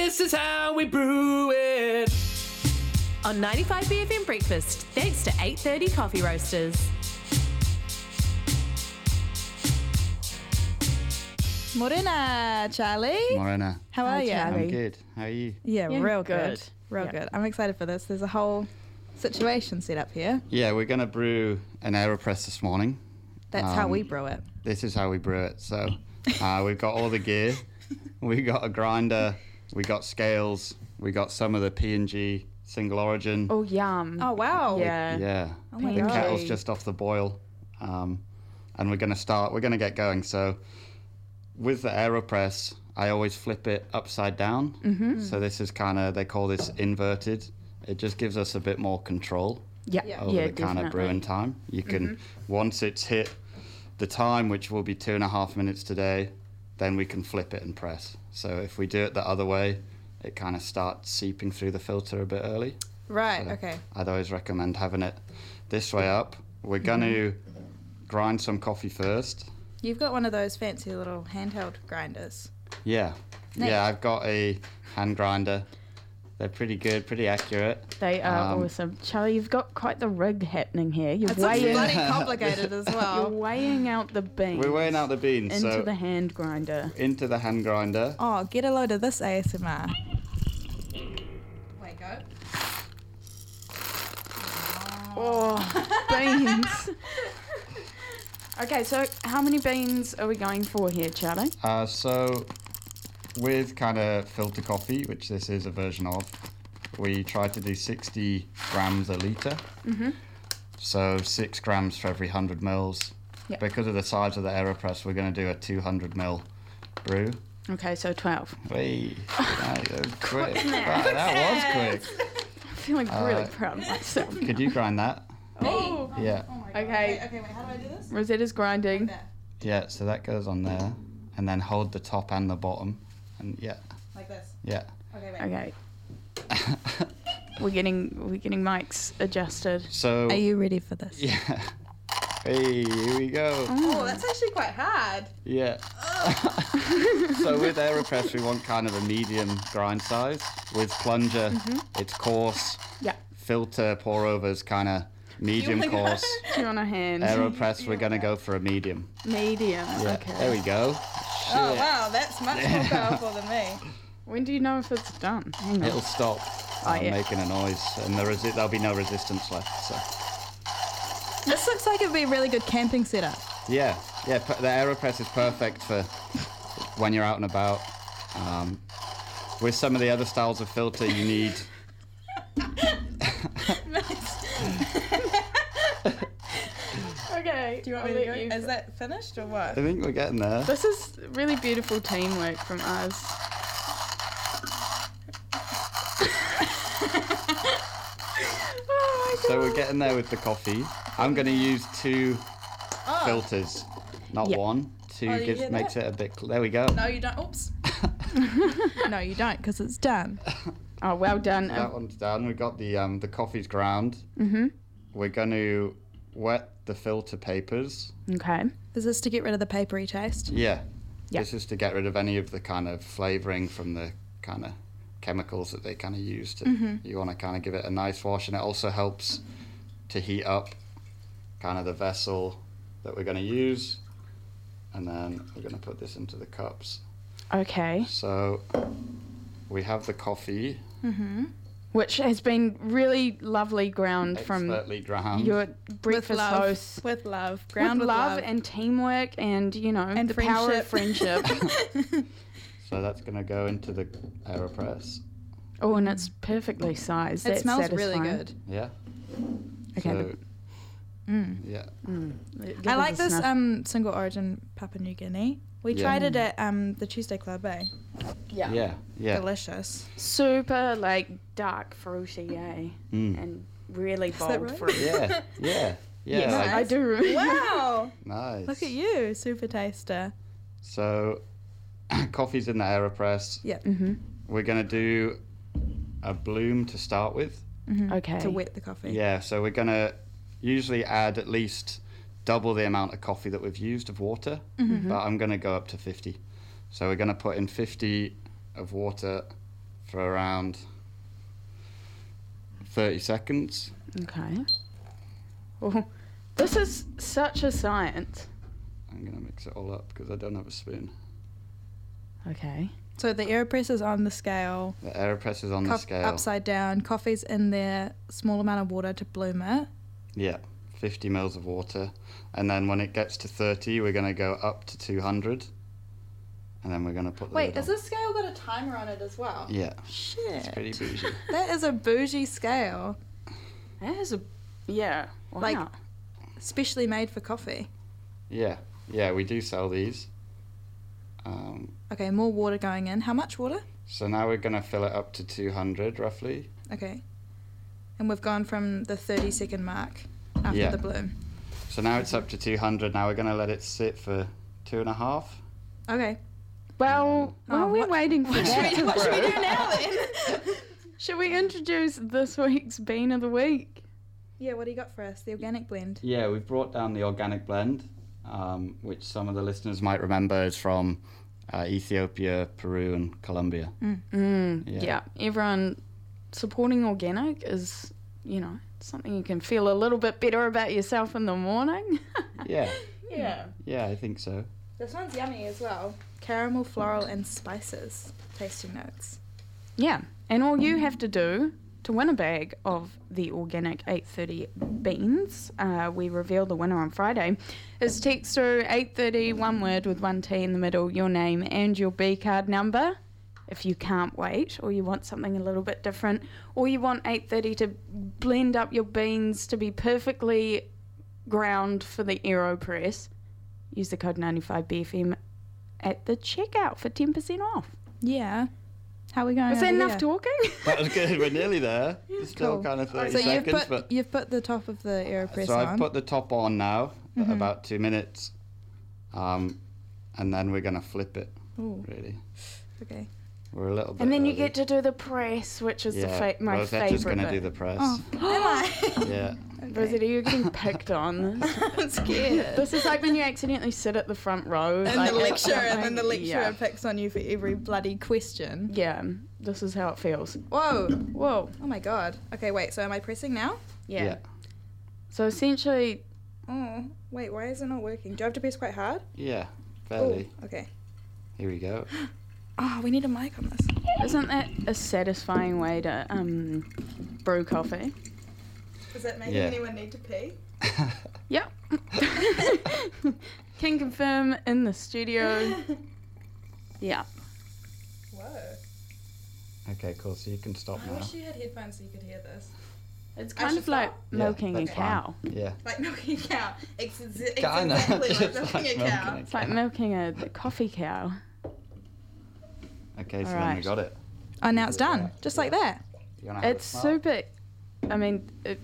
This is how we brew it. On 95BFM Breakfast, thanks to 8:30 Coffee Roasters. Morena, Charlie. Morena. How are you? I'm good. How are you? Yeah, real good. good. Real Yeah. good. I'm excited for this. There's a whole situation set up here. Yeah, we're going to brew an AeroPress this morning. That's how we brew it. This is how we brew it. So we've got all the gear. We got a grinder. We got scales. We got some of the P&G single origin. Oh, yum. Oh, wow. Yeah. Yeah. Oh my The God. kettle's just off the boil. And we're going to get going. So with the AeroPress, I always flip it upside down. Mm-hmm. So this is they call this inverted. It just gives us a bit more control Yeah. over the kind of brewing time. You can, once it's hit the time, which will be 2.5 minutes today, then we can flip it and press. So if we do it the other way, it kind of starts seeping through the filter a bit early. Right, So okay. I'd always recommend having it this way up. We're going to grind some coffee first. You've got one of those fancy little handheld grinders. Yeah. Nice. Yeah, I've got a hand grinder. They're pretty good, pretty accurate. They are awesome. Charlie, you've got quite the rig happening here. You're It's weighing, bloody complicated as you're well. weighing out the beans. We're weighing out the beans. into so the hand grinder. into the hand grinder. Oh, get a load of this ASMR. Wait, go. Oh, beans. Okay, so how many beans are we going for here, Charlie? So with kind of filter coffee, which this is a version of, we try to do 60 grams a litre. So 6 grams for every 100 mils. Yep. Because of the size of the AeroPress, we're going to do a 200 mil brew. Okay, so 12. Wait, that was quick. Wow, that was quick. I'm feeling really proud of myself. Could you grind that? Oh, Yeah. okay. Okay, wait, how do I do this? Rosetta's grinding. Yeah, so that goes on there. And then hold the top and the bottom. And yeah, Like this. yeah. Okay, wait. Okay. We're getting mics adjusted. So, Are you ready for this? yeah. Hey, here we go. Oh, that's actually quite hard. Yeah. So with AeroPress, we want kind of a medium grind size. With plunger, it's coarse. Yeah. Filter pour overs kind of medium wanna go? coarse. Do you want a hand? AeroPress, we're going to go for a medium. Medium. Yeah. Okay. There we go. Oh, wow, that's much more powerful than me. When do you know if it's done? Hang on. It'll stop yeah. making a noise, and there'll be no resistance left. So This looks like it'd be a really good camping setup. yeah, the AeroPress is perfect for when you're out and about. With some of the other styles of filter, you need. Okay. Do you want me to go? Is that finished or what? I think we're getting there. This is really beautiful teamwork from us. Oh my So we're getting there with the coffee. I'm going to use 2 Oh. filters, not Yeah. 1. 2 Oh, you hear makes that? it a bit. There we go. No, you don't. Oops. No, you don't, because it's done. Oh, well done. That one's done. We got the coffee's ground. Mm-hmm. We're going to wet the filter papers. Okay. Is this to get rid of the papery taste? Yeah. Yeah. This is to get rid of any of the kind of flavouring from the kind of chemicals that they kind of use. You want to kind of give it a nice wash, and it also helps to heat up kind of the vessel that we're going to use. And then we're going to put this into the cups. Okay. So we have the coffee Which has been really lovely ground from expertly ground. your breakfast love. hosts. With love. With Ground with love and teamwork and, And the power of friendship. So that's going to go into the AeroPress. Oh, and it's perfectly sized. It That's smells satisfying. really good. Yeah. Okay. So, yeah. Give I us like a this snuff. single origin Papua New Guinea. We Yeah. tried it at the Tuesday Club, eh? Yeah. Yeah. Delicious. Super, dark fruity, eh? And really that bold right? fruit. Yeah. Yeah. Yeah. Yes, like- I do. Wow. Nice. Look at you, super taster. So, coffee's in the AeroPress. Yeah. We're going to do a bloom to start with. Okay. To wet the coffee. Yeah, so we're going to usually add at least double the amount of coffee that we've used of water, but I'm going to go up to 50. So we're going to put in 50 of water, for around 30 seconds. Okay. Well, this is such a science. I'm going to mix it all up because I don't have a spoon. Okay. So the AeroPress is on the scale. The AeroPress is on the scale. Upside down. Coffee's in there. Small amount of water to bloom it. Yeah, 50 mils of water. And then when it gets to 30, we're going to go up to 200. And then we're going to put the Wait, lid has on. this scale got a timer on it as well? Yeah, Shit. it's pretty bougie. That is a bougie scale. That is a... Yeah. Wow. Like- Specially made for coffee. Yeah, we do sell these. Okay, more water going in. How much water? So now we're going to fill it up to 200 roughly. Okay. And we've gone from the 30-second mark after Yeah. the bloom. So now it's up to 200. Now we're going to let it sit for 2.5. Okay. Well, while we're what- waiting for that to What should we brew, do now then? should we introduce this week's Bean of the Week? Yeah, what do you got for us? The organic blend. Yeah, we've brought down the organic blend, which some of the listeners might remember is from Ethiopia, Peru, and Colombia. Yeah. Everyone supporting organic is, something you can feel a little bit better about yourself in the morning. Yeah, Yeah. I think so. This one's yummy as well. Caramel, floral, and spices. Tasting notes. Yeah. And all you have to do to win a bag of the organic 830 beans, we reveal the winner on Friday, is text through 830, one word with one T in the middle, your name and your B card number. If you can't wait, or you want something a little bit different, or you want 830 to blend up your beans to be perfectly ground for the AeroPress, use the code 95BFM at the checkout for 10% off. Yeah. How are we going? Was that over enough here? talking? That was good. We're nearly there. It's still Cool. kind of 30 So seconds, but you've put the top of the AeroPress so on. I've put the top on now, about 2 minutes, and then we're gonna flip it. Ooh, Really, okay. we're a little bit. And then you early. get to do the press, which is my Rosette's just favourite gonna bit. do the press. Oh, am I? Yeah, Rosetta, you're getting picked on. I'm scared. This is like when you accidentally sit at the front row. And like, the lecturer, and then the lecturer Yeah. picks on you for every bloody question. Yeah, this is how it feels. Whoa. Whoa. Oh my god. Okay, wait, so am I pressing now? Yeah. Yeah. So essentially, Oh, wait, why is it not working? Do I have to press quite hard? yeah, Oh, fairly. okay. Here we go. Oh, we need a mic on this. isn't that a satisfying way to brew coffee? Is that making Yeah. anyone need to pee? Yep. Can confirm in the studio. Yeah. Whoa. Okay, cool. So you can stop I now. wish you had headphones so you could hear this. It's I kind should of like stop? Yeah, milking a that's fine. cow. Yeah. Like milking a cow. It's Kinda. exactly like Just milking like a milking cow. a It's like milking a coffee cow. Okay, so then we Alright. got it. Oh, now it's done. Just like that. You wanna have a It's smell? super. I mean,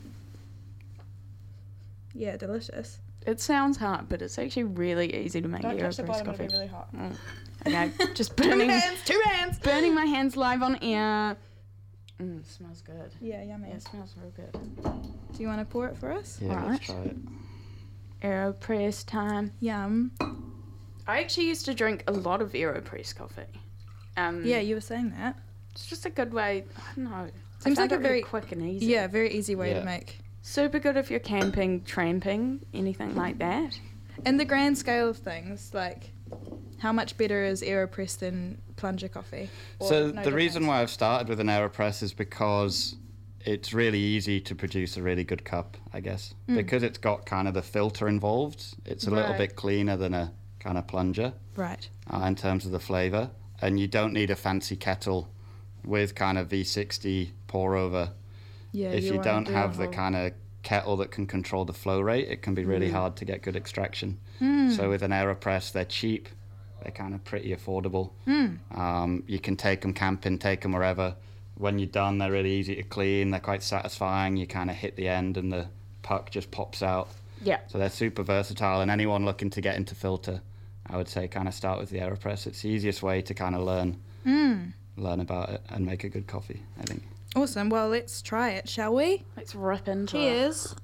Yeah, delicious. it sounds hard, but it's actually really easy to make Don't touch the AeroPress bottom, coffee. it'll be really hot. Okay, just Two burning, hands! burning my hands live on air. It smells good. Yeah, yummy. Yeah, it smells real good. Do you want to pour it for us? Yeah, Right. let's try it. AeroPress time. Yum. I actually used to drink a lot of AeroPress coffee. Yeah, you were saying that. It's just a good way. I don't know. Seems I like found a it really very- quick and easy. Yeah, very easy way Yeah. to make. Super good if you're camping, tramping, anything like that. In the grand scale of things, like, how much better is AeroPress than plunger coffee? Or So no the reason difference? why I've started with an AeroPress is because it's really easy to produce a really good cup, I guess. Because it's got kind of the filter involved, it's a little Right. bit cleaner than a kind of plunger Right. in terms of the flavour. And you don't need a fancy kettle with kind of V60 pour over. Yeah, If you wanna don't do a have the whole- kind of kettle that can control the flow rate, it can be really hard to get good extraction. So with an AeroPress, they're cheap, they're kind of pretty affordable. You can take them camping, take them wherever. When you're done, they're really easy to clean, they're quite satisfying. You kind of hit the end and the puck just pops out. Yeah. So they're super versatile, and anyone looking to get into filter, I would say kind of start with the AeroPress. It's the easiest way to kind of learn about it and make a good coffee, I think. Awesome. Well, let's try it, shall we? Let's rip into it. Cheers.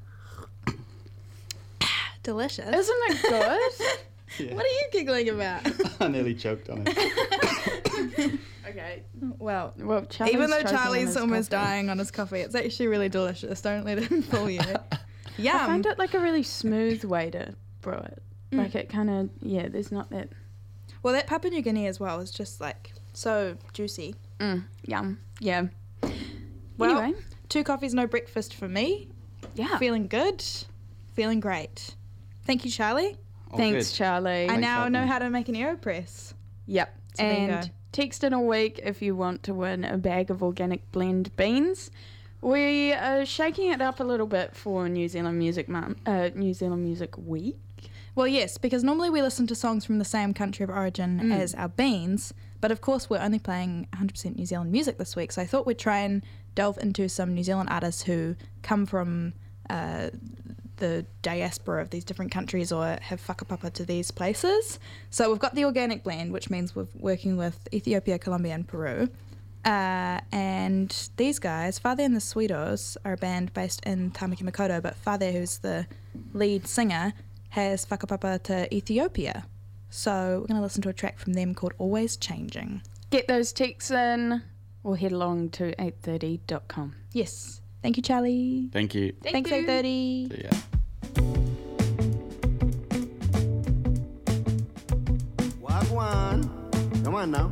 Delicious. Isn't it good? Yeah. What are you giggling about? I nearly choked on it. Okay, Okay. Well, Charlie's even though choking on Charlie's his almost coffee. dying on his coffee, it's actually really delicious. Don't let him fool you. I Yum. find it like a really smooth way to brew it. Like it kind of, there's not that. Well, that Papua New Guinea as well is just like so juicy. Yum. Yeah. Well, Anyway. 2 coffees, no breakfast for me. Yeah. Feeling good. Feeling great. Thank you, Charlie. All Thanks, good. Charlie. I Thanks now for know having me. how to make an AeroPress. Yep. So there you And go. text in a week if you want to win a bag of organic blend beans. We are shaking it up a little bit for New Zealand Music New Zealand Music Week. Well, yes, because normally we listen to songs from the same country of origin as our beans, but of course we're only playing 100% New Zealand music this week, so I thought we'd try and delve into some New Zealand artists who come from the diaspora of these different countries or have whakapapa to these places. So we've got the organic blend, which means we're working with Ethiopia, Colombia and Peru. And these guys, Father and the Sweetos, are a band based in Tamaki Makaurau, but Father, who's the lead singer, has whakapapa to Ethiopia. So we're going to listen to a track from them called Always Changing. Get those texts in or head along to 830.com. Yes. Thank you, Charlie. Thank you. Thanks, 830. See ya. Wagwan. Come on now.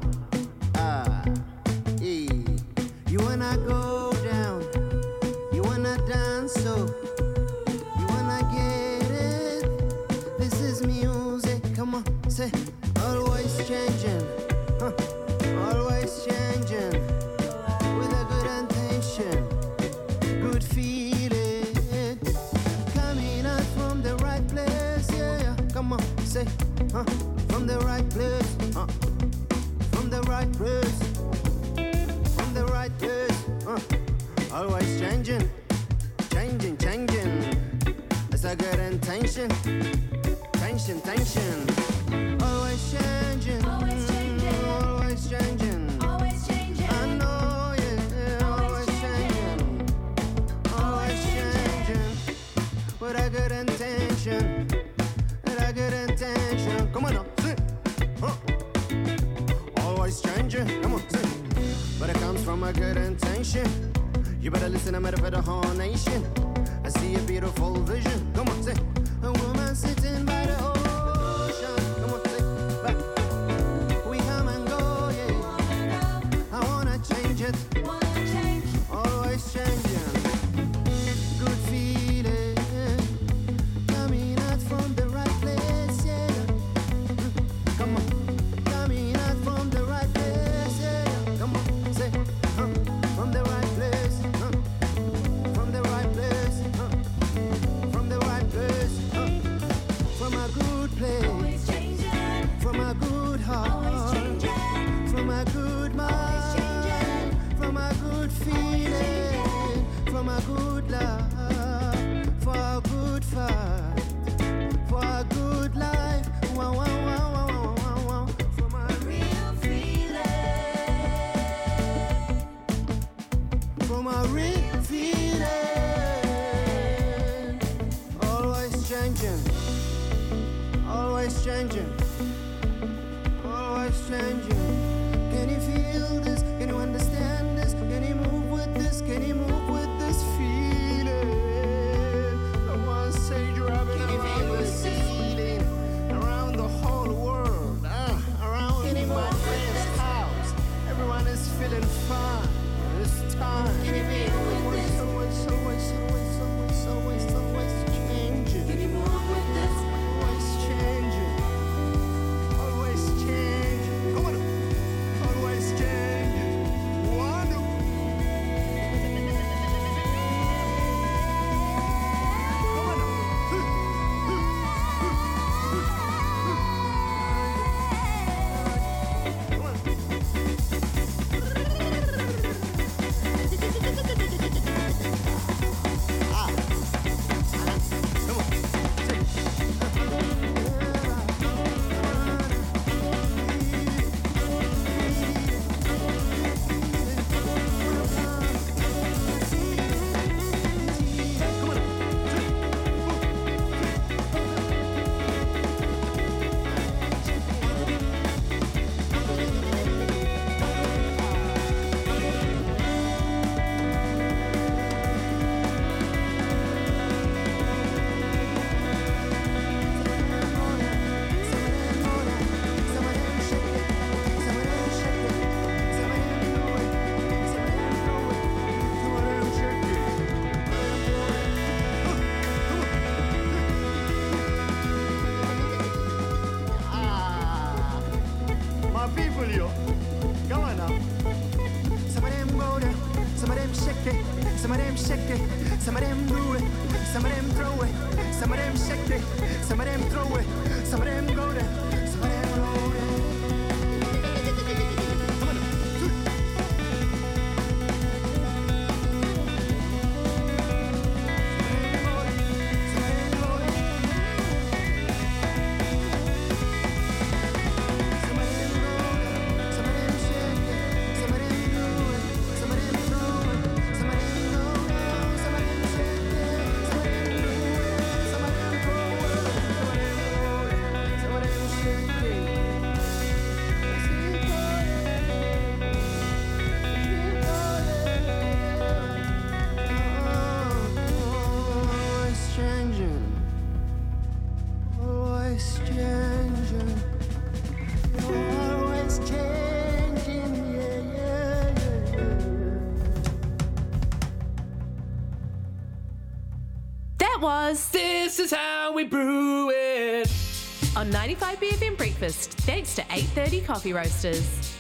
You wanna go down. You wanna dance so. You wanna get it. This is music. Come on, say. Always changing. Always changing. With a good intention. Good feeling. Coming out from the right place. Yeah. Come on, say. From the right place. From the right place. From the right place. Always changing. Changing, changing. It's a good intention. Tension, tension. Always changing. Always changing. Always changing. Always changing. I know, yeah. Always changing. Always changing. With a good intention. With a good intention. Come on now, sing. Always changing. Come on, sing. But it comes from a good intention. You better listen, I'm for the whole nation. I see a beautiful vision. Come on, say. A woman sitting by the ocean. Come on, say. Back. We come and go, yeah. I wanna change it. Always changing. Good feeling. Coming out from the right place, yeah. Come on. Coming out from the right place, yeah. Come on, say. From the right place. From the right place. From the right place. From a good place. From a good heart. From a good mind. From a good feeling. From a good love. For a good fight. For a good life. Wow, wow, wow, wow, wow, wow, wow. From a real feeling. From a real feeling. Always changing. Always changing. Always changing. Can you feel this? Can you understand this? Can you move with this? Can you move with this feeling? The one sage rabbit around the ceiling, around the whole world, around in my friend's house. Everyone is feeling fine. It's time. Can you feel with this? Always changing. Can you move with this? Always changing. shake it, some of them shake it, some of them do it, some of them throw it, some of them shake it, some of them throw it, some of them go there, some of them roll it. This is how we brew it. On 95BFM Breakfast, thanks to 830 Coffee Roasters.